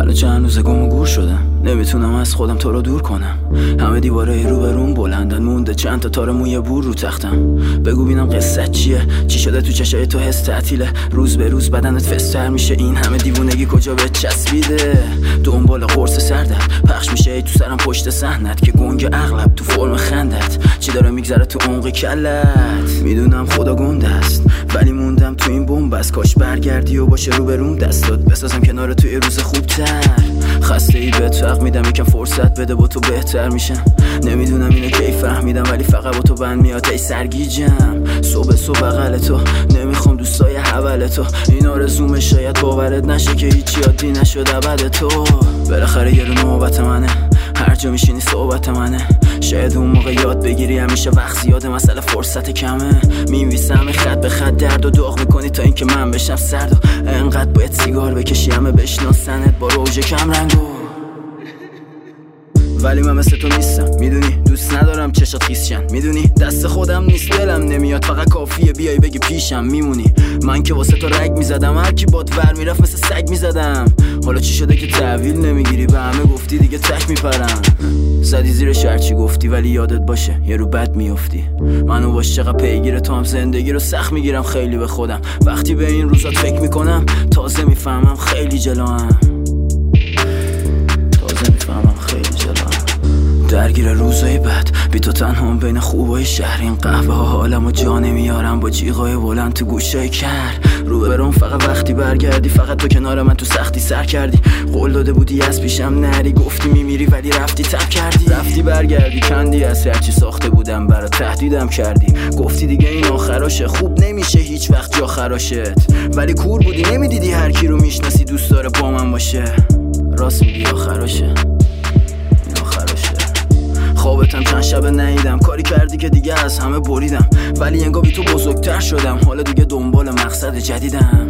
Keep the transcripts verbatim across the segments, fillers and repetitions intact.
حالا چند روز گم و گور شدم، نمیتونم از خودم تو رو دور کنم. همه دیوارای رو به روم بلندن، مونده چند تا تار موی بور رو تختم. بگو بینم قصه چیه، چی شده تو چشای تو حس تعطیله، روز به روز بدنت فستر میشه، این همه دیوونگی کجا به چسبیده؟ دنبال قرص سردت پخش میشه ای تو سرم پشت صحنت، که گنگ اغلب تو فرم خندت، چی داره میگذره تو عمق کلت؟ میدونم خدا گنده است ولی موندم تو این بنبست، کاش برگردی و باشه رو به روم دستات بسازم کنار توی روز خوبتر. خسته ای بهت فرق میدم، یکم فرصت بده با تو بهتر میشم. نمیدونم اینو کی فهمیدم ولی فقط با تو بند میاد ای سرگیجم. صبح صبح بغل تو نمیخوام دوستای حول تو، این آرزومه شاید باورت نشه که هیچی عادی نشد ابد تو. بالاخره یه رو نوبت منه، هر جا میشینی صحبت منه، شاید اون موقع یاد بگیری همیشه وقت زیاده مسئله فرصت کمه. میویسم خط به خط درد و داغ میکنی تا اینکه من بشم سرد و انقدر باید سیگار بکشی همه بشناسنت با روژ کم رنگو. ولی من مثل تو نیستم میدونی، دوست ندارم چشات خیسشن میدونی، دست خودم نیست دلم نمیاد، فقط کافیه بیای بگی پیشم میمونی. من که واسه تو رگ میزدم، هر کی باد ور میرفت مثل سگ میزدم. حالا چی شده که تحویل نمیگیری، به همه گفتی دیگه تک میپرم. زدی زیر شرچی گفتی ولی یادت باشه یه رو بد میافتی. منو باش چقدر پیگیر تو هم زندگی رو سخت میگیرم خیلی به خودم، وقتی به این روزات فکر میکنم تازه میفهمم خیلی جلوام، تازه میفهمم خیلی جلوام. درگیر روزای بد بی تو تنهام بین خوبای شهر، این قهوه ها حالمو جا نمیارم با جیغای بلند تو گوشای کر. رو برام فقط وقتی برگردی، فقط تو کنار من تو سختی سر کردی. قول داده بودی از پیشم نری، گفتی میمیری ولی رفتی تب کردی. رفتی برگردی کندی از هرچی ساخته بودم برا تهدیدم کردی، گفتی دیگه این آخراشه، خوب نمیشه هیچ وقت جا خراشت. ولی کور بودی نمیدیدی هر کی رو میشناسی دوست داره با من باشه. راست میگی آخراشه، خوابتم چند شب نیدم، کاری کردی که دیگه از همه بریدم، ولی انگار بی تو بزرگتر شدم، حالا دیگه دنبال مقصد جدیدم.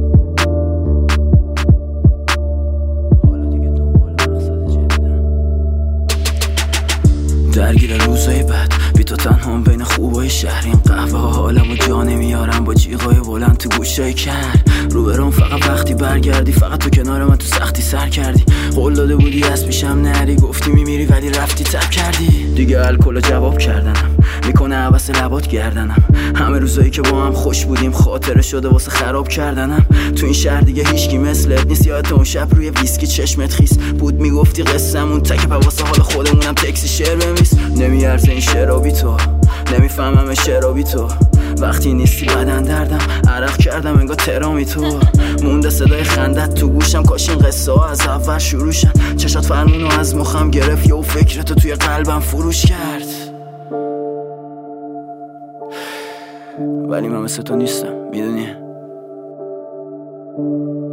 حالا دیگه دنبال مقصد جدیدم. درگیر روزای بد بی تو تنهام بین خوبای شهر، این قهوه ها حالمو جا نمیارم با جیغای بلند تو گوشای کر. رو برام فقط وقتی برگردی، فقط تو کنار من تو سختی سر کردی. قول داده بودی از پیشم نری، گفتی میمیری ولی رفتی تب کردی. دیگه الکل جواب کردنم میکنه عباس لبات گردنم، همه روزایی که با هم خوش بودیم خاطره شده واسه خراب کردنم. تو این شهر دیگه هیچکی مثلت نیست، یادت اون شب روی ویسکی چشمت خیس بود میگفتی قصه‌مون تکه پا واسه حال خودمونم تکسی شعر بنویس. نمیارزه این شعرابی تو، نمیفهمم شعرابی تو، وقتی نیستی بدن دردم عرق کردم انگار ترامی تو. مونده صدای خندت تو گوشم، کاش این قصه ها از اول شروع شن. چشات فرمونو از مخم گرفت یا فکرتو توی قلبم فروش کرد. ولی من مثل تو نیستم میدونی.